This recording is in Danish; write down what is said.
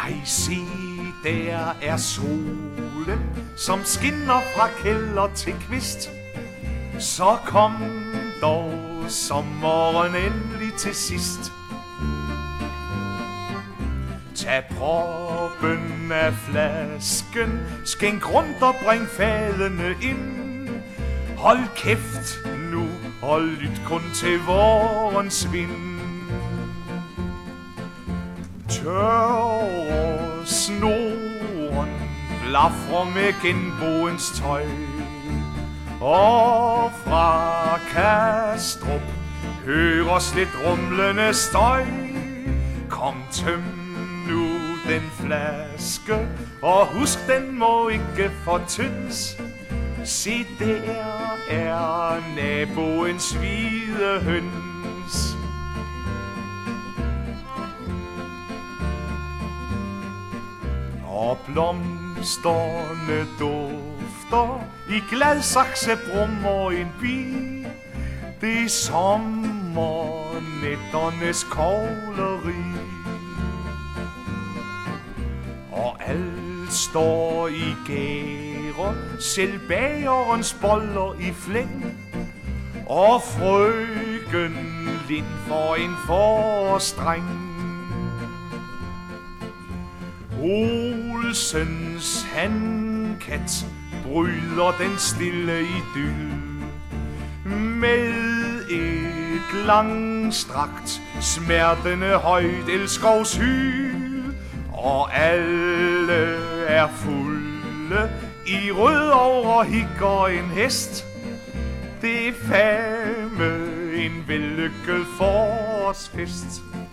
Ej, se, der er solen, som skinner fra kælder til kvist. Så kom dog sommeren endelig til sidst. Tag proppen af flasken, skænk rundt og bring fadene ind. Hold kæft nu og lyt kun til vårens vind. Tørre snoren blafrer med genboens tøj. Og fra Kastrup høres lidt rumlende støj. Kom, tøm nu den flaske, og husk, den må ikke fortyndes. Se, der er naboens hvide høns. Og blomsterne dufter, i Gladsaxe brummer en bi. Det er sommernætternes kogleri. Og alt står i gære, selv bagerens boller i flæng. Og frøken Lind for en forstreng. Olsens hankat bryder den stille idyll med et langstrakt, smertende højt elskovshyl. Og alle er fulde i Rødovre hikker en hest. Det er fandme en vellykket forårsfest.